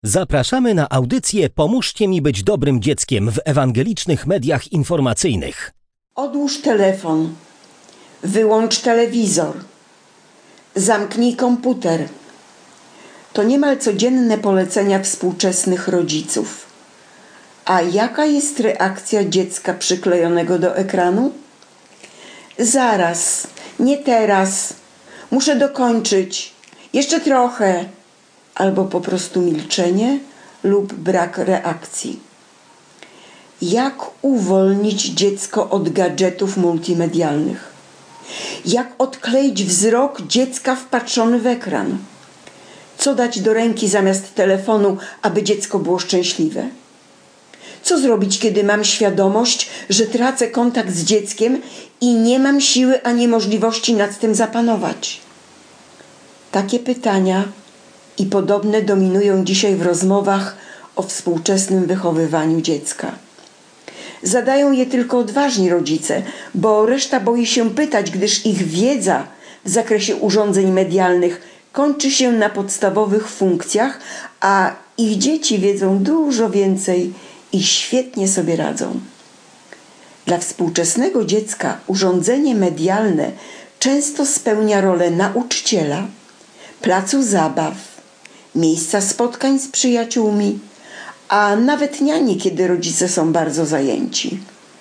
Zapraszamy na audycję Pomóżcie mi być dobrym dzieckiem w ewangelicznych mediach informacyjnych. Odłóż telefon, wyłącz telewizor, zamknij komputer. To niemal codzienne polecenia współczesnych rodziców. A jaka jest reakcja dziecka przyklejonego do ekranu? Zaraz, nie teraz, muszę dokończyć, jeszcze trochę, albo po prostu milczenie lub brak reakcji. Jak uwolnić dziecko od gadżetów multimedialnych? Jak odkleić wzrok dziecka wpatrzony w ekran? Co dać do ręki zamiast telefonu, aby dziecko było szczęśliwe? Co zrobić, kiedy mam świadomość, że tracę kontakt z dzieckiem i nie mam siły ani możliwości nad tym zapanować? Takie pytania i podobne dominują dzisiaj w rozmowach o współczesnym wychowywaniu dziecka. Zadają je tylko odważni rodzice, bo reszta boi się pytać, gdyż ich wiedza w zakresie urządzeń medialnych kończy się na podstawowych funkcjach, a ich dzieci wiedzą dużo więcej i świetnie sobie radzą. Dla współczesnego dziecka urządzenie medialne często spełnia rolę nauczyciela, placu zabaw, miejsca spotkań z przyjaciółmi, a nawet niani, kiedy rodzice są bardzo zajęci.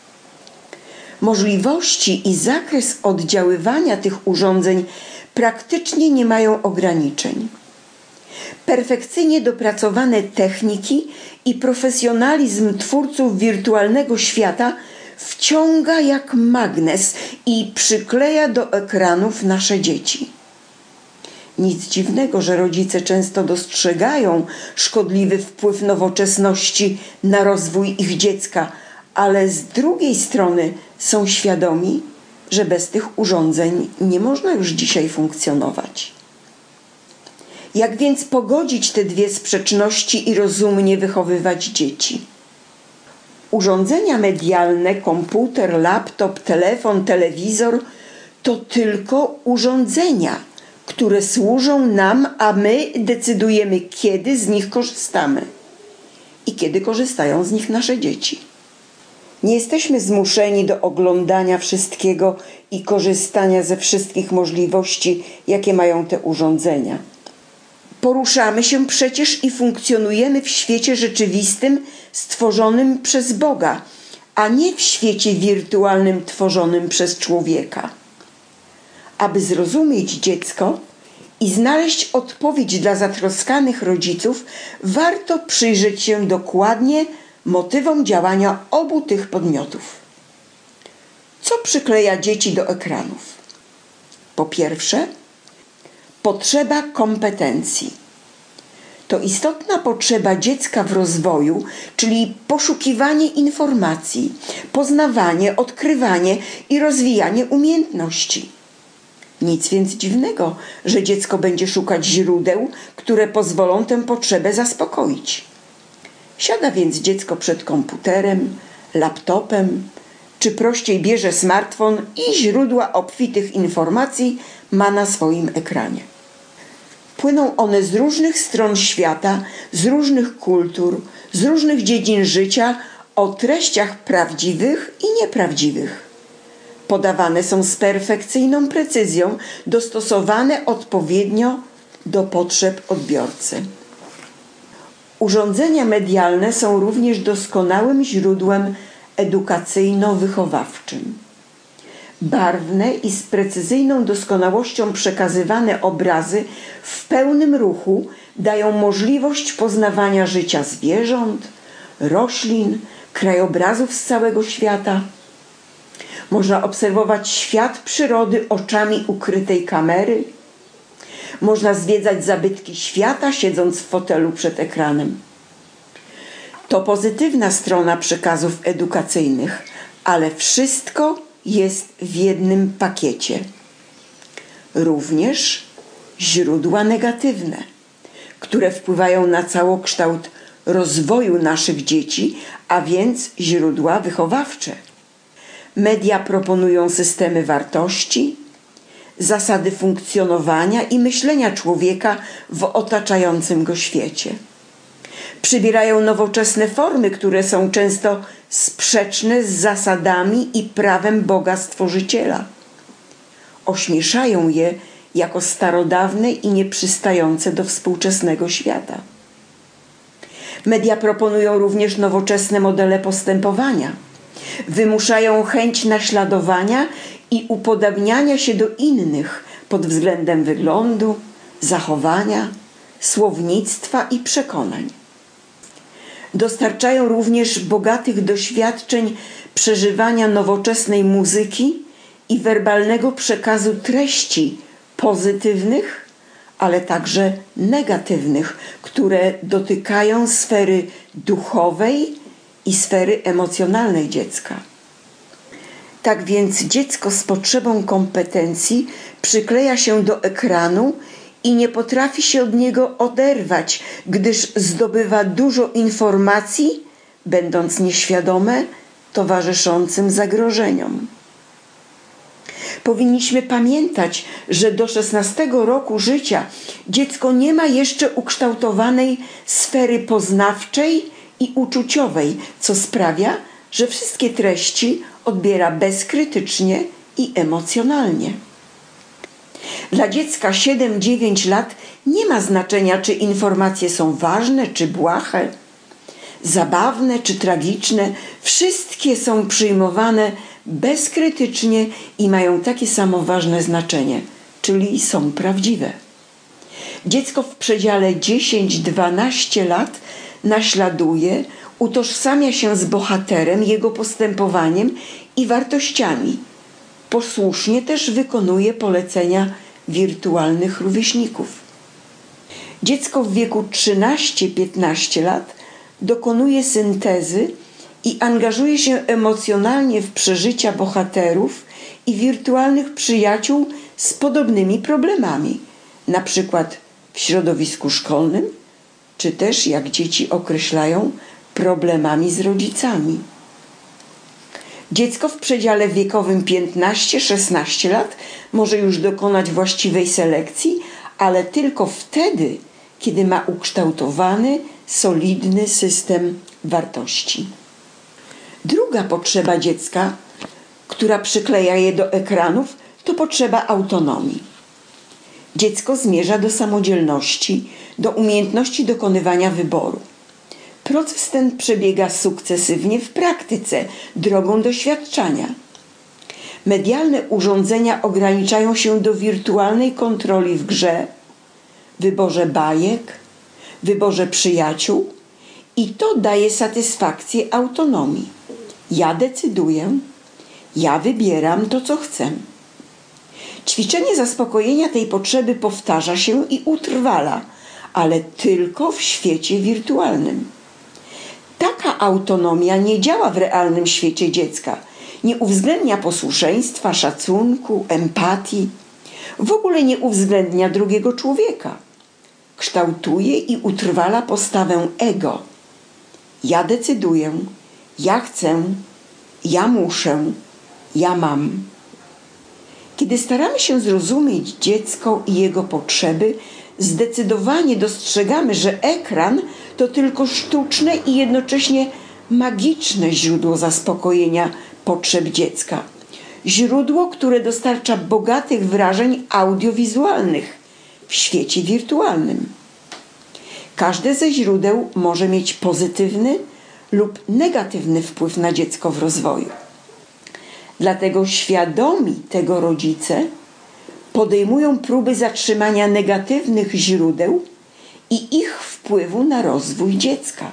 Możliwości i zakres oddziaływania tych urządzeń praktycznie nie mają ograniczeń. Perfekcyjnie dopracowane techniki i profesjonalizm twórców wirtualnego świata wciąga jak magnes i przykleja do ekranów nasze dzieci. Nic dziwnego, że rodzice często dostrzegają szkodliwy wpływ nowoczesności na rozwój ich dziecka, ale z drugiej strony są świadomi, że bez tych urządzeń nie można już dzisiaj funkcjonować. Jak więc pogodzić te dwie sprzeczności i rozumnie wychowywać dzieci? Urządzenia medialne, komputer, laptop, telefon, telewizor to tylko urządzenia, które służą nam, a my decydujemy, kiedy z nich korzystamy i kiedy korzystają z nich nasze dzieci. Nie jesteśmy zmuszeni do oglądania wszystkiego i korzystania ze wszystkich możliwości, jakie mają te urządzenia. Poruszamy się przecież i funkcjonujemy w świecie rzeczywistym stworzonym przez Boga, a nie w świecie wirtualnym tworzonym przez człowieka. Aby zrozumieć dziecko i znaleźć odpowiedź dla zatroskanych rodziców, warto przyjrzeć się dokładnie motywom działania obu tych podmiotów. Co przykleja dzieci do ekranów? Po pierwsze, potrzeba kompetencji. To istotna potrzeba dziecka w rozwoju, czyli poszukiwanie informacji, poznawanie, odkrywanie i rozwijanie umiejętności. Nic więc dziwnego, że dziecko będzie szukać źródeł, które pozwolą tę potrzebę zaspokoić. Siada więc dziecko przed komputerem, laptopem, czy prościej bierze smartfon i źródła obfitych informacji ma na swoim ekranie. Płyną one z różnych stron świata, z różnych kultur, z różnych dziedzin życia, o treściach prawdziwych i nieprawdziwych. Podawane są z perfekcyjną precyzją, dostosowane odpowiednio do potrzeb odbiorcy. Urządzenia medialne są również doskonałym źródłem edukacyjno-wychowawczym. Barwne i z precyzyjną doskonałością przekazywane obrazy w pełnym ruchu dają możliwość poznawania życia zwierząt, roślin, krajobrazów z całego świata. Można obserwować świat przyrody oczami ukrytej kamery. Można zwiedzać zabytki świata, siedząc w fotelu przed ekranem. To pozytywna strona przekazów edukacyjnych, ale wszystko jest w jednym pakiecie. Również źródła negatywne, które wpływają na całokształt rozwoju naszych dzieci, a więc źródła wychowawcze. Media proponują systemy wartości, zasady funkcjonowania i myślenia człowieka w otaczającym go świecie. Przybierają nowoczesne formy, które są często sprzeczne z zasadami i prawem Boga Stworzyciela. Ośmieszają je jako starodawne i nieprzystające do współczesnego świata. Media proponują również nowoczesne modele postępowania. Wymuszają chęć naśladowania i upodabniania się do innych pod względem wyglądu, zachowania, słownictwa i przekonań. Dostarczają również bogatych doświadczeń przeżywania nowoczesnej muzyki i werbalnego przekazu treści pozytywnych, ale także negatywnych, które dotykają sfery duchowej i sfery emocjonalnej dziecka. Tak więc dziecko z potrzebą kompetencji przykleja się do ekranu i nie potrafi się od niego oderwać, gdyż zdobywa dużo informacji, będąc nieświadome towarzyszącym zagrożeniom. Powinniśmy pamiętać, że do 16 roku życia dziecko nie ma jeszcze ukształtowanej sfery poznawczej i uczuciowej, co sprawia, że wszystkie treści odbiera bezkrytycznie i emocjonalnie. Dla dziecka 7-9 lat nie ma znaczenia, czy informacje są ważne, czy błahe, zabawne, czy tragiczne. Wszystkie są przyjmowane bezkrytycznie i mają takie samo ważne znaczenie, czyli są prawdziwe. Dziecko w przedziale 10-12 lat naśladuje, utożsamia się z bohaterem, jego postępowaniem i wartościami. Posłusznie też wykonuje polecenia wirtualnych rówieśników. Dziecko w wieku 13-15 lat dokonuje syntezy i angażuje się emocjonalnie w przeżycia bohaterów i wirtualnych przyjaciół z podobnymi problemami, na przykład w środowisku szkolnym, czy też, jak dzieci określają, problemami z rodzicami. Dziecko w przedziale wiekowym 15-16 lat może już dokonać właściwej selekcji, ale tylko wtedy, kiedy ma ukształtowany, solidny system wartości. Druga potrzeba dziecka, która przykleja je do ekranów, to potrzeba autonomii. Dziecko zmierza do samodzielności, do umiejętności dokonywania wyboru. Proces ten przebiega sukcesywnie w praktyce, drogą doświadczania. Medialne urządzenia ograniczają się do wirtualnej kontroli w grze, wyborze bajek, wyborze przyjaciół i to daje satysfakcję autonomii. Ja decyduję, ja wybieram to, co chcę. Ćwiczenie zaspokojenia tej potrzeby powtarza się i utrwala, ale tylko w świecie wirtualnym. Taka autonomia nie działa w realnym świecie dziecka. Nie uwzględnia posłuszeństwa, szacunku, empatii. W ogóle nie uwzględnia drugiego człowieka. Kształtuje i utrwala postawę ego. Ja decyduję, ja chcę, ja muszę, ja mam. Kiedy staramy się zrozumieć dziecko i jego potrzeby, zdecydowanie dostrzegamy, że ekran to tylko sztuczne i jednocześnie magiczne źródło zaspokojenia potrzeb dziecka. Źródło, które dostarcza bogatych wrażeń audiowizualnych w świecie wirtualnym. Każde ze źródeł może mieć pozytywny lub negatywny wpływ na dziecko w rozwoju. Dlatego świadomi tego rodzice podejmują próby zatrzymania negatywnych źródeł i ich wpływu na rozwój dziecka.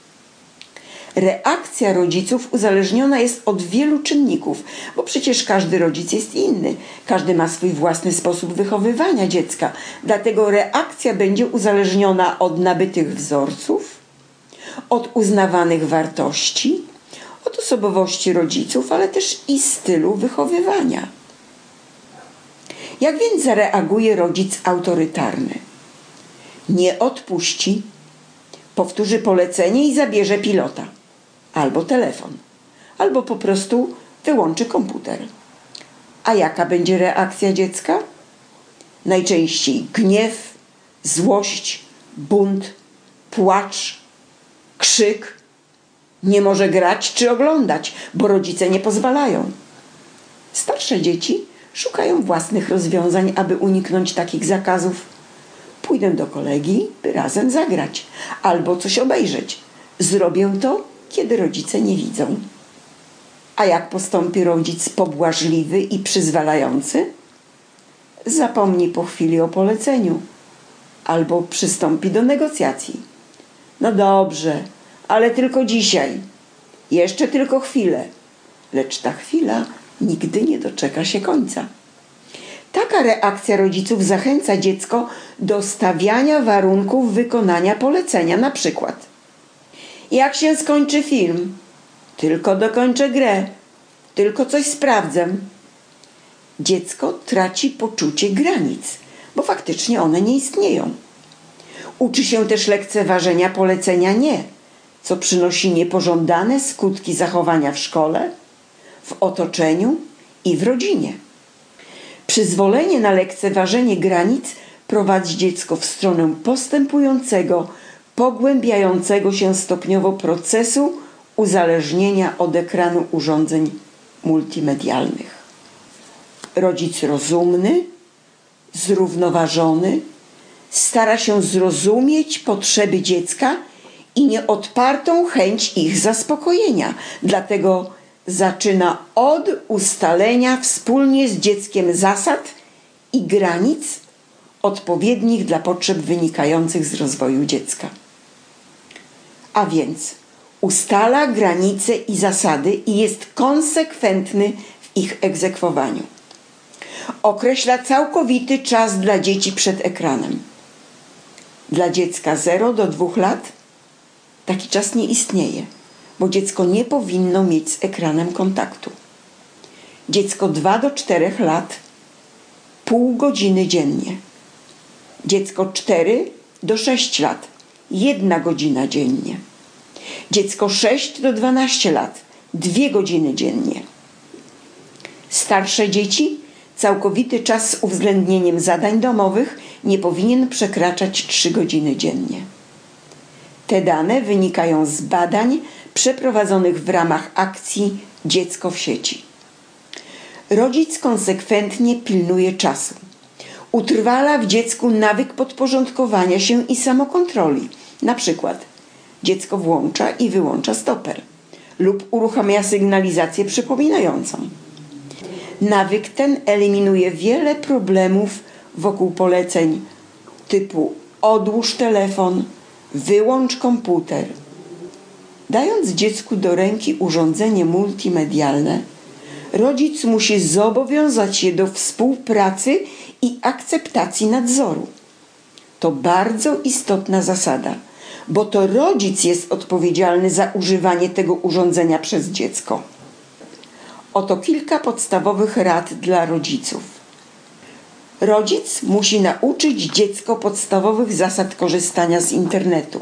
Reakcja rodziców uzależniona jest od wielu czynników, bo przecież każdy rodzic jest inny, każdy ma swój własny sposób wychowywania dziecka, dlatego reakcja będzie uzależniona od nabytych wzorców, od uznawanych wartości, od osobowości rodziców, ale też i stylu wychowywania. Jak więc zareaguje rodzic autorytarny? Nie odpuści, powtórzy polecenie i zabierze pilota, albo telefon, albo po prostu wyłączy komputer. A jaka będzie reakcja dziecka? Najczęściej gniew, złość, bunt, płacz, krzyk. Nie może grać czy oglądać, bo rodzice nie pozwalają. Starsze dzieci szukają własnych rozwiązań, aby uniknąć takich zakazów. Pójdę do kolegi, by razem zagrać albo coś obejrzeć. Zrobię to, kiedy rodzice nie widzą. A jak postąpi rodzic pobłażliwy i przyzwalający? Zapomni po chwili o poleceniu albo przystąpi do negocjacji. No dobrze, ale tylko dzisiaj. Jeszcze tylko chwilę. Lecz ta chwila nigdy nie doczeka się końca. Taka reakcja rodziców zachęca dziecko do stawiania warunków wykonania polecenia. Na przykład: jak się skończy film? Tylko dokończę grę. Tylko coś sprawdzę. Dziecko traci poczucie granic, bo faktycznie one nie istnieją. Uczy się też lekceważenia polecenia nie, co przynosi niepożądane skutki zachowania w szkole, w otoczeniu i w rodzinie. Przyzwolenie na lekceważenie granic prowadzi dziecko w stronę postępującego, pogłębiającego się stopniowo procesu uzależnienia od ekranu urządzeń multimedialnych. Rodzic rozumny, zrównoważony stara się zrozumieć potrzeby dziecka i nieodpartą chęć ich zaspokojenia. Dlatego zaczyna od ustalenia wspólnie z dzieckiem zasad i granic odpowiednich dla potrzeb wynikających z rozwoju dziecka. A więc ustala granice i zasady i jest konsekwentny w ich egzekwowaniu. Określa całkowity czas dla dzieci przed ekranem. Dla dziecka 0 do 2 lat taki czas nie istnieje, bo dziecko nie powinno mieć z ekranem kontaktu. Dziecko 2 do 4 lat pół godziny dziennie. Dziecko 4 do 6 lat 1 godzina dziennie. Dziecko 6 do 12 lat 2 godziny dziennie. Starsze dzieci całkowity czas z uwzględnieniem zadań domowych nie powinien przekraczać 3 godziny dziennie. Te dane wynikają z badań przeprowadzonych w ramach akcji Dziecko w sieci. Rodzic konsekwentnie pilnuje czasu. Utrwala w dziecku nawyk podporządkowania się i samokontroli. Na przykład dziecko włącza i wyłącza stoper lub uruchamia sygnalizację przypominającą. Nawyk ten eliminuje wiele problemów wokół poleceń typu odłóż telefon, wyłącz komputer. Dając dziecku do ręki urządzenie multimedialne, rodzic musi zobowiązać je do współpracy i akceptacji nadzoru. To bardzo istotna zasada, bo to rodzic jest odpowiedzialny za używanie tego urządzenia przez dziecko. Oto kilka podstawowych rad dla rodziców. Rodzic musi nauczyć dziecko podstawowych zasad korzystania z internetu.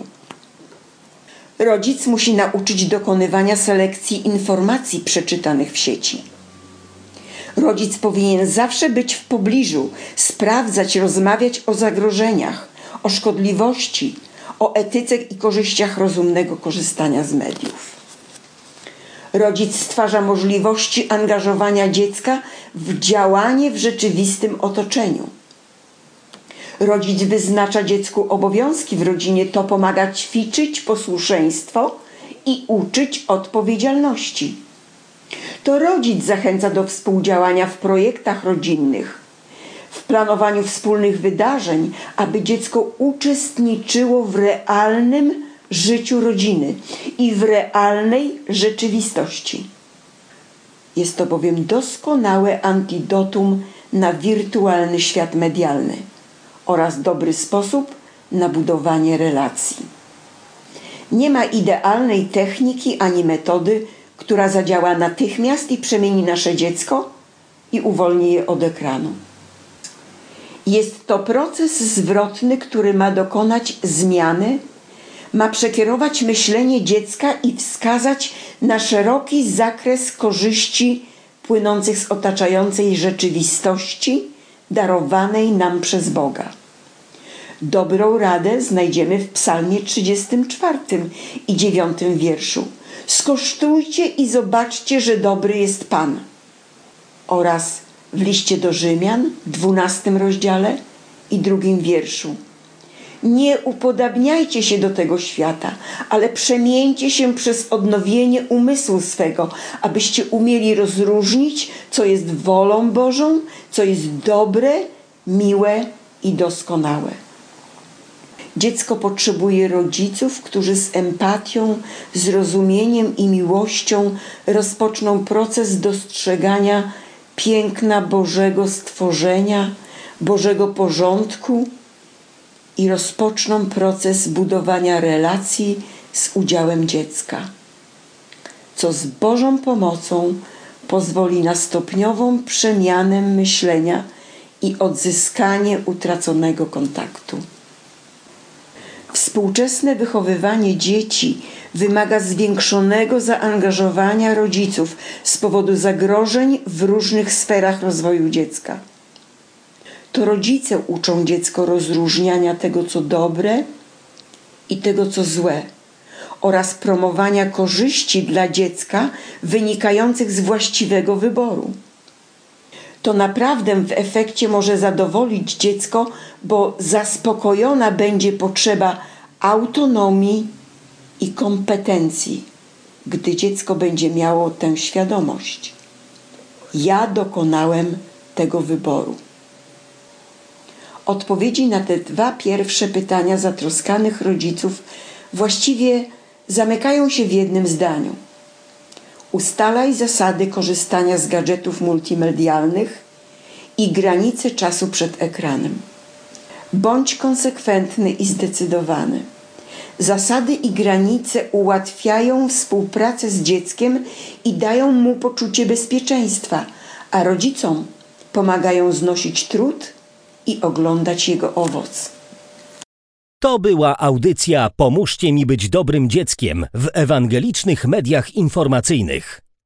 Rodzic musi nauczyć dokonywania selekcji informacji przeczytanych w sieci. Rodzic powinien zawsze być w pobliżu, sprawdzać, rozmawiać o zagrożeniach, o szkodliwości, o etyce i korzyściach rozumnego korzystania z mediów. Rodzic stwarza możliwości angażowania dziecka w działanie w rzeczywistym otoczeniu. Rodzic wyznacza dziecku obowiązki w rodzinie, to pomaga ćwiczyć posłuszeństwo i uczyć odpowiedzialności. To rodzic zachęca do współdziałania w projektach rodzinnych, w planowaniu wspólnych wydarzeń, aby dziecko uczestniczyło w realnym życiu rodziny i w realnej rzeczywistości. Jest to bowiem doskonałe antidotum na wirtualny świat medialny oraz dobry sposób na budowanie relacji. Nie ma idealnej techniki ani metody, która zadziała natychmiast i przemieni nasze dziecko i uwolni je od ekranu. Jest to proces zwrotny, który ma dokonać zmiany, ma przekierować myślenie dziecka i wskazać na szeroki zakres korzyści płynących z otaczającej rzeczywistości darowanej nam przez Boga. Dobrą radę znajdziemy w Psalmie 34 i 9 wierszu. Skosztujcie i zobaczcie, że dobry jest Pan. Oraz w liście do Rzymian, 12 rozdziale i 2 wierszu. Nie upodabniajcie się do tego świata, ale przemieńcie się przez odnowienie umysłu swego, abyście umieli rozróżnić, co jest wolą Bożą, co jest dobre, miłe i doskonałe. Dziecko potrzebuje rodziców, którzy z empatią, zrozumieniem i miłością rozpoczną proces dostrzegania piękna Bożego stworzenia, Bożego porządku i rozpoczną proces budowania relacji z udziałem dziecka, co z Bożą pomocą pozwoli na stopniową przemianę myślenia i odzyskanie utraconego kontaktu. Współczesne wychowywanie dzieci wymaga zwiększonego zaangażowania rodziców z powodu zagrożeń w różnych sferach rozwoju dziecka. To rodzice uczą dziecko rozróżniania tego, co dobre i tego, co złe, oraz promowania korzyści dla dziecka wynikających z właściwego wyboru. To naprawdę w efekcie może zadowolić dziecko, bo zaspokojona będzie potrzeba autonomii i kompetencji, gdy dziecko będzie miało tę świadomość. Ja dokonałem tego wyboru. Odpowiedzi na te dwa pierwsze pytania zatroskanych rodziców właściwie zamykają się w jednym zdaniu. Ustalaj zasady korzystania z gadżetów multimedialnych i granice czasu przed ekranem. Bądź konsekwentny i zdecydowany. Zasady i granice ułatwiają współpracę z dzieckiem i dają mu poczucie bezpieczeństwa, a rodzicom pomagają znosić trud i oglądać jego owoc. To była audycja Pomóżcie mi być dobrym dzieckiem w ewangelicznych mediach informacyjnych.